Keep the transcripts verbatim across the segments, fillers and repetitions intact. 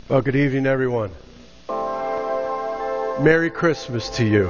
Well, good evening, everyone. Merry Christmas to you.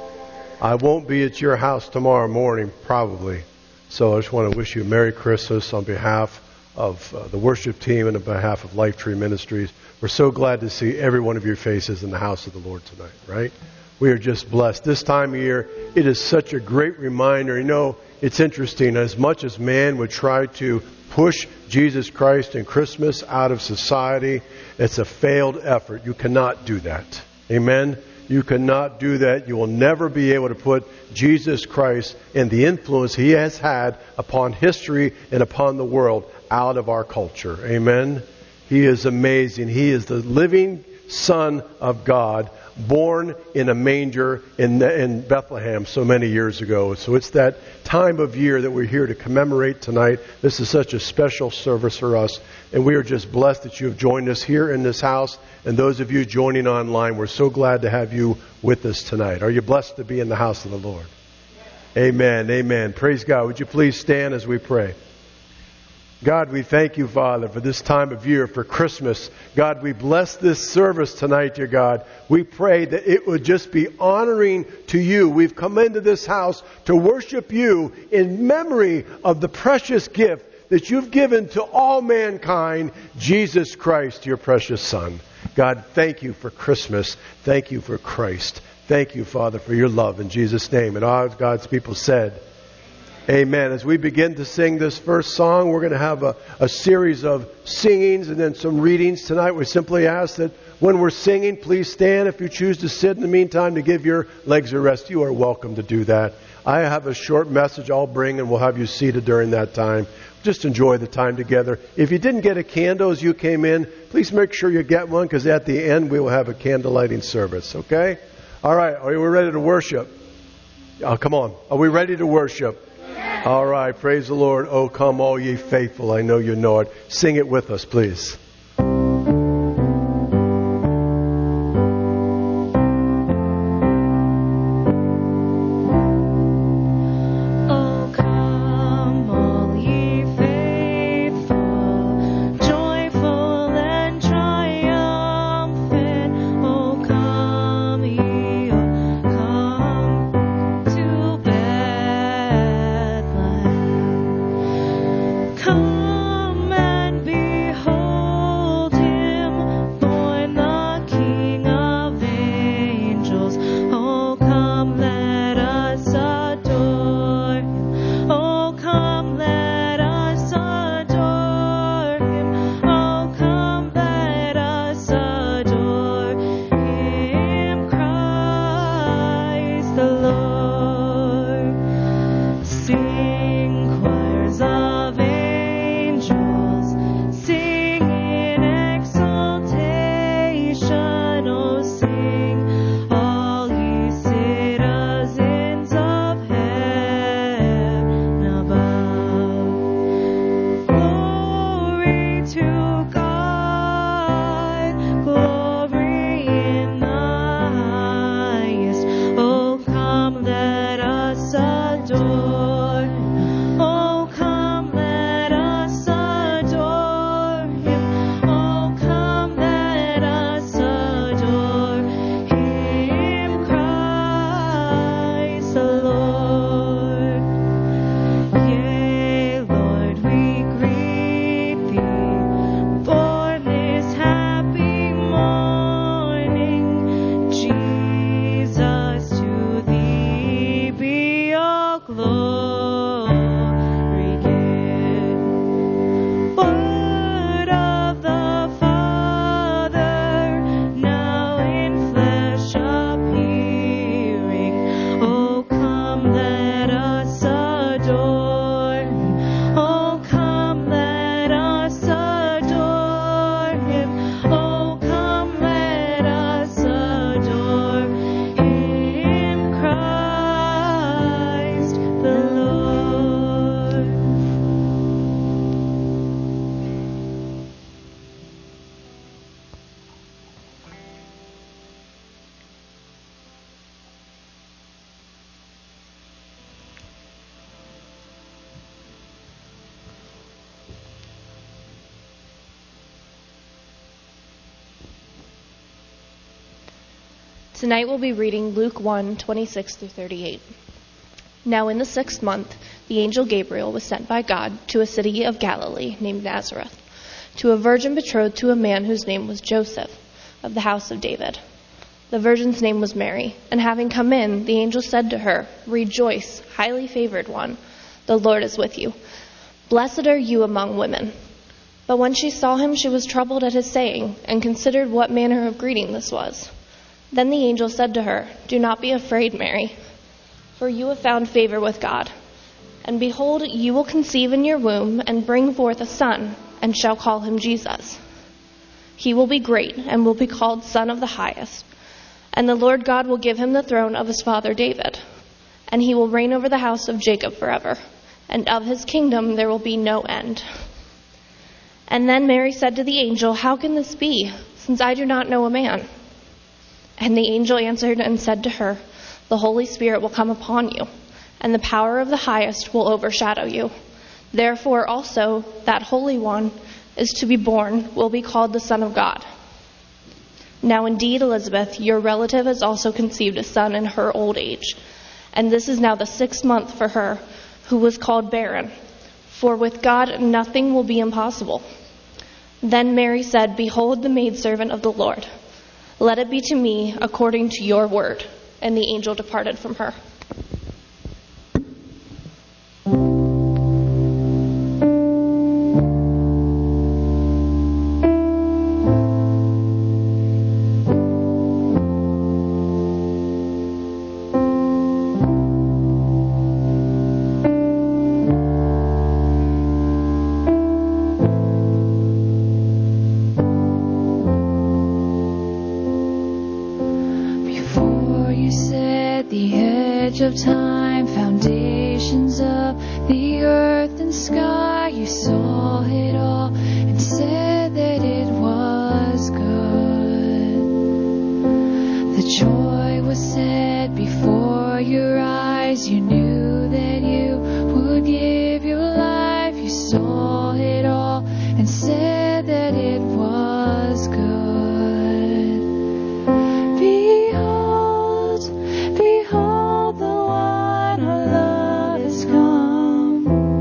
I won't be at your house tomorrow morning, probably. So I just want to wish you a Merry Christmas on behalf of uh, the worship team and on behalf of Lifetree Ministries. We're so glad to see every one of your faces in the house of the Lord tonight, right? We are just blessed. This time of year, it is such a great reminder. You know, it's interesting. As much as man would try to push Jesus Christ and Christmas out of society, it's a failed effort. You cannot do that. Amen? You cannot do that. You will never be able to put Jesus Christ and the influence He has had upon history and upon the world out of our culture. Amen? He is amazing. He is the living Son of God, born in a manger in, in Bethlehem so many years ago. So it's that time of year that we're here to commemorate tonight. This is such a special service for us. And we are just blessed that you have joined us here in this house. And those of you joining online, we're so glad to have you with us tonight. Are you blessed to be in the house of the Lord? Amen. Amen. Praise God. Would you please stand as we pray? God, we thank you, Father, for this time of year, for Christmas. God, we bless this service tonight, dear God. We pray that it would just be honoring to you. We've come into this house to worship you in memory of the precious gift that you've given to all mankind, Jesus Christ, your precious Son. God, thank you for Christmas. Thank you for Christ. Thank you, Father, for your love in Jesus' name. And all God's people said, amen. As we begin to sing this first song, we're going to have a, a series of singings and then some readings tonight. We simply ask that when we're singing, please stand. If you choose to sit in the meantime to give your legs a rest, you are welcome to do that. I have a short message I'll bring and we'll have you seated during that time. Just enjoy the time together. If you didn't get a candle as you came in, please make sure you get one, because at the end we will have a candle lighting service, okay? All right, are we ready to worship? Oh, come on. Are we ready to worship? All right, praise the Lord. Oh, come all ye faithful. I know you know it. Sing it with us, please. Come and behold. Tonight we'll be reading Luke one, twenty-six through thirty-eight. Now in the sixth month, the angel Gabriel was sent by God to a city of Galilee named Nazareth, to a virgin betrothed to a man whose name was Joseph, of the house of David. The virgin's name was Mary, and having come in, the angel said to her, "Rejoice, highly favored one, the Lord is with you. Blessed are you among women." But when she saw him, she was troubled at his saying, and considered what manner of greeting this was. Then the angel said to her, "Do not be afraid, Mary, for you have found favor with God. And behold, you will conceive in your womb and bring forth a son, and shall call him Jesus. He will be great and will be called Son of the Highest. And the Lord God will give him the throne of his father David. And he will reign over the house of Jacob forever. And of his kingdom there will be no end." And then Mary said to the angel, "How can this be, since I do not know a man?" And the angel answered and said to her, "The Holy Spirit will come upon you, and the power of the Highest will overshadow you. Therefore also that Holy One is to be born will be called the Son of God. Now indeed, Elizabeth, your relative, has also conceived a son in her old age, and this is now the sixth month for her who was called barren. For with God nothing will be impossible." Then Mary said, "Behold the maidservant of the Lord. Let it be to me according to your word." And the angel departed from her. Of time, foundations of the earth and sky, you saw it all and said that it was good. The joy was set before your eyes, you knew that you would give your life, you saw it all and said that it was good. Behold, behold the one our love has come.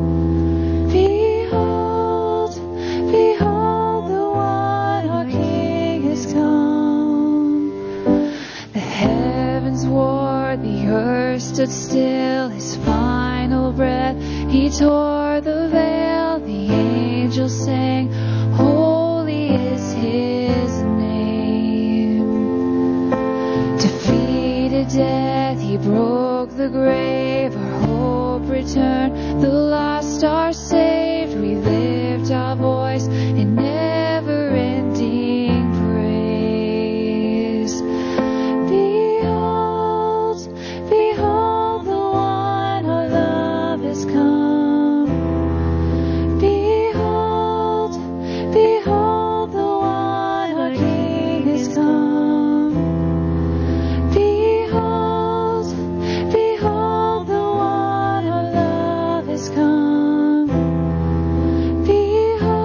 Behold, behold the one our King has come. The heavens roared, the earth stood still, his final breath he tore the veil. The angels sang, holy is his name. Defeated death, he broke the grave, our hope returned, the lost are saved. We lift our voice in never-ending praise. Behold, behold the one our love has come. Behold, behold the one our King has come. Behold, behold the one our love has come. Behold.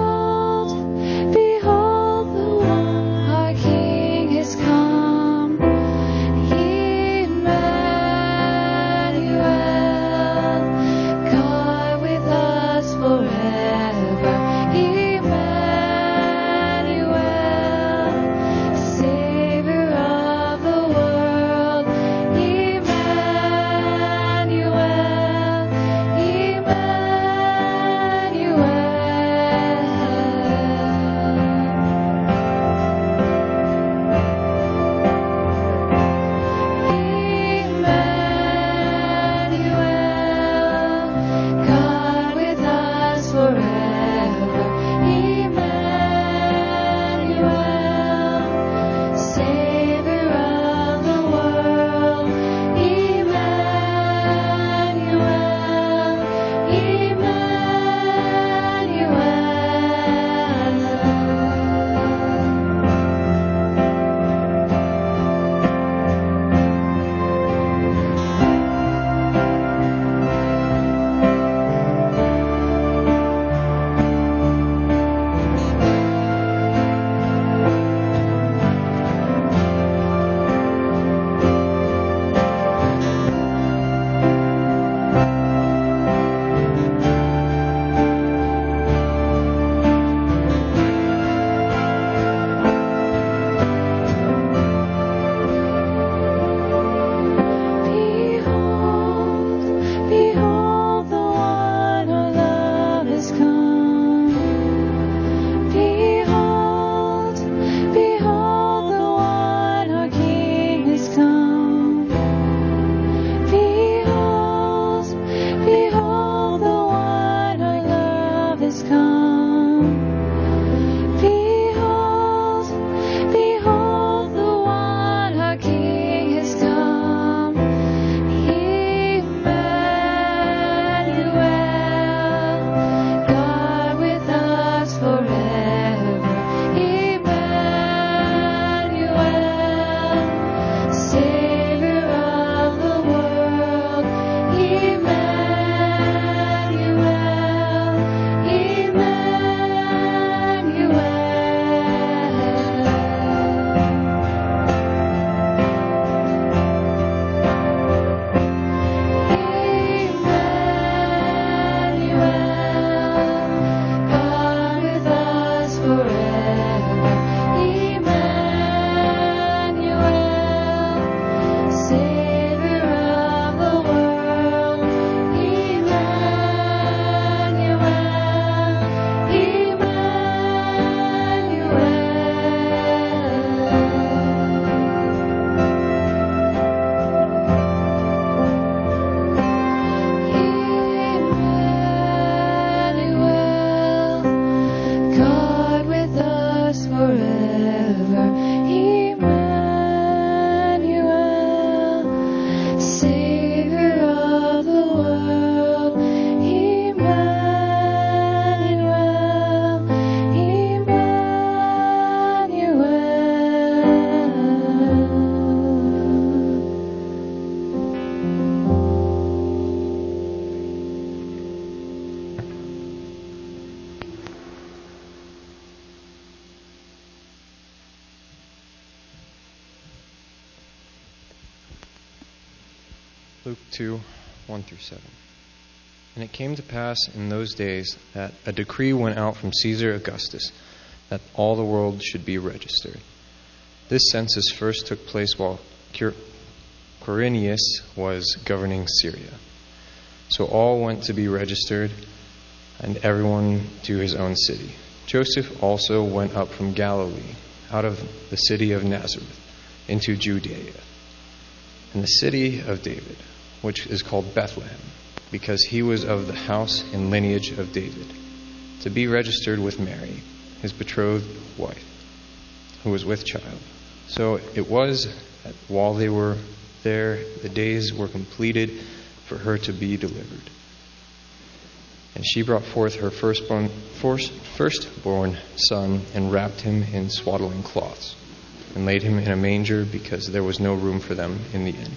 Luke two, one through seven. And it came to pass in those days that a decree went out from Caesar Augustus that all the world should be registered. This census first took place while Quirinius was governing Syria. So all went to be registered, and everyone to his own city. Joseph also went up from Galilee, out of the city of Nazareth, into Judea, in the city of David, which is called Bethlehem, because he was of the house and lineage of David, to be registered with Mary, his betrothed wife, who was with child. So it was that while they were there, the days were completed for her to be delivered. And she brought forth her firstborn, firstborn son and wrapped him in swaddling cloths and laid him in a manger because there was no room for them in the inn.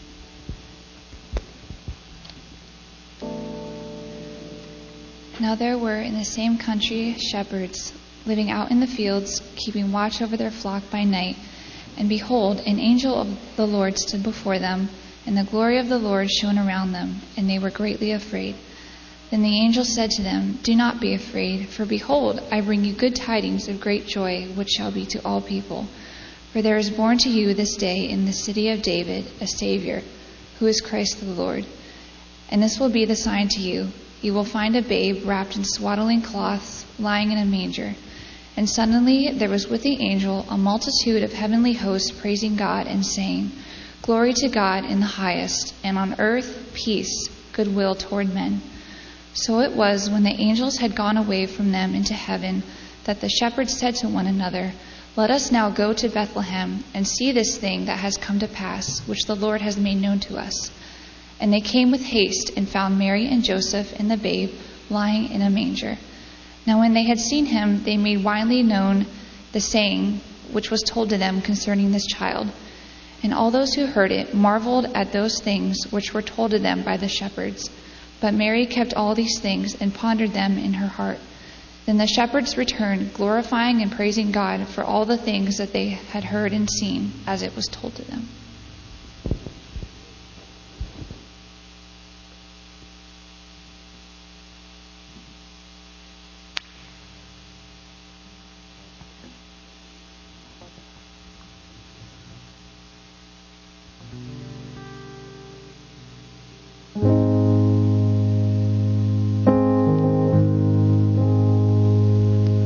Now there were in the same country shepherds living out in the fields, keeping watch over their flock by night. And behold, an angel of the Lord stood before them, and the glory of the Lord shone around them, and they were greatly afraid. Then the angel said to them, "Do not be afraid, for behold, I bring you good tidings of great joy, which shall be to all people. For there is born to you this day in the city of David a Savior, who is Christ the Lord. And this will be the sign to you. You will find a babe wrapped in swaddling cloths, lying in a manger." And suddenly there was with the angel a multitude of heavenly hosts praising God and saying, "Glory to God in the highest, and on earth peace, goodwill toward men." So it was when the angels had gone away from them into heaven that the shepherds said to one another, "Let us now go to Bethlehem and see this thing that has come to pass, which the Lord has made known to us." And they came with haste and found Mary and Joseph and the babe lying in a manger. Now when they had seen him, they made widely known the saying which was told to them concerning this child. And all those who heard it marveled at those things which were told to them by the shepherds. But Mary kept all these things and pondered them in her heart. Then the shepherds returned, glorifying and praising God for all the things that they had heard and seen, as it was told to them.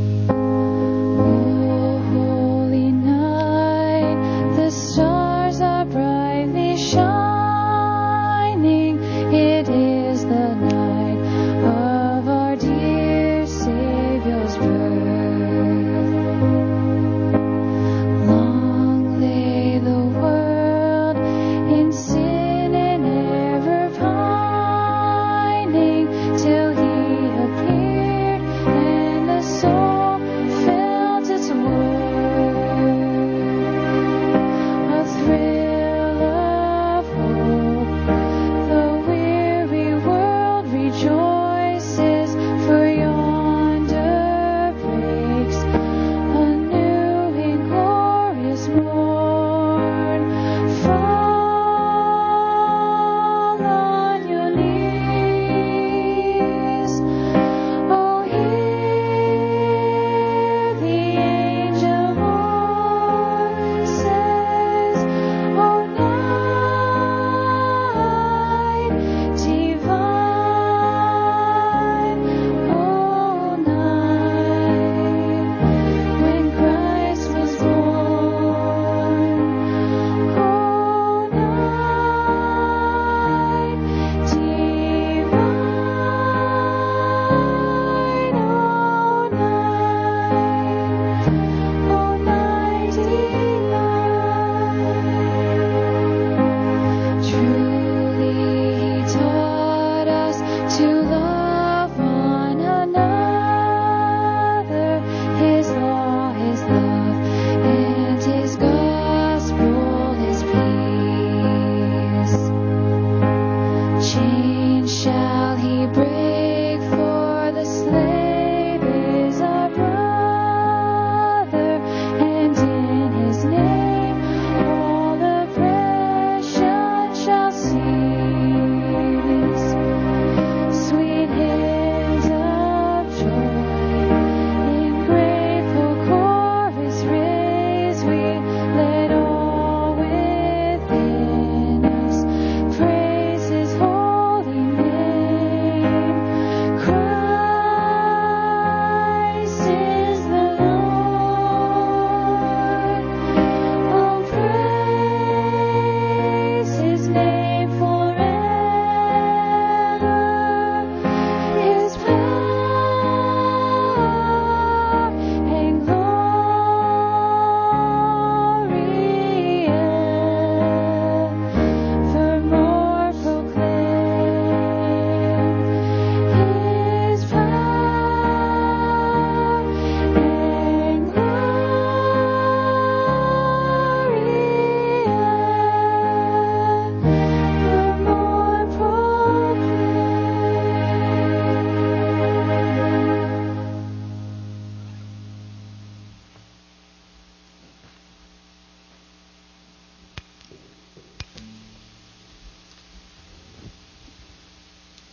Holy night, the stars are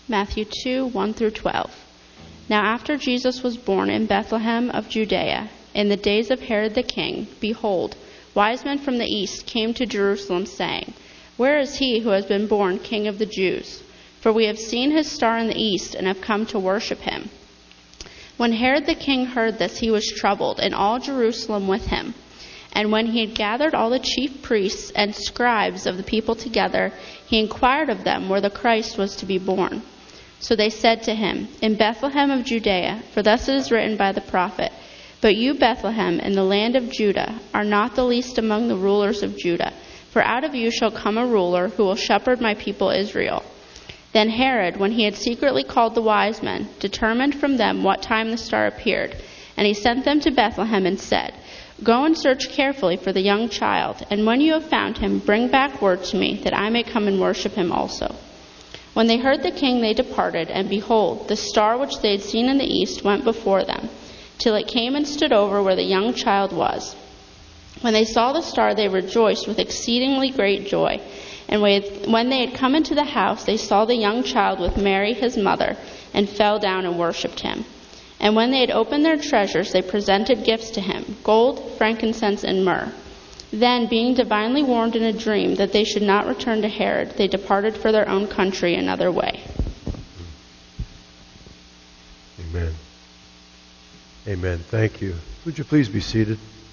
Matthew two, one through twelve. Now after Jesus was born in Bethlehem of Judea, in the days of Herod the king, behold, wise men from the east came to Jerusalem, saying, Where is he who has been born King of the Jews? For we have seen his star in the east and have come to worship him. When Herod the king heard this, he was troubled, and all Jerusalem with him. And when he had gathered all the chief priests and scribes of the people together, he inquired of them where the Christ was to be born. So they said to him, In Bethlehem of Judea, for thus it is written by the prophet, But you, Bethlehem, in the land of Judah, are not the least among the rulers of Judah, for out of you shall come a ruler who will shepherd my people Israel. Then Herod, when he had secretly called the wise men, determined from them what time the star appeared, and he sent them to Bethlehem and said, Go and search carefully for the young child, and when you have found him, bring back word to me, that I may come and worship him also. When they heard the king, they departed, and behold, the star which they had seen in the east went before them, till it came and stood over where the young child was. When they saw the star, they rejoiced with exceedingly great joy. And when they had come into the house, they saw the young child with Mary his mother, and fell down and worshipped him. And when they had opened their treasures, they presented gifts to him, gold, frankincense, and myrrh. Then, being divinely warned in a dream that they should not return to Herod, they departed for their own country another way. Amen. Amen. Thank you. Would you please be seated?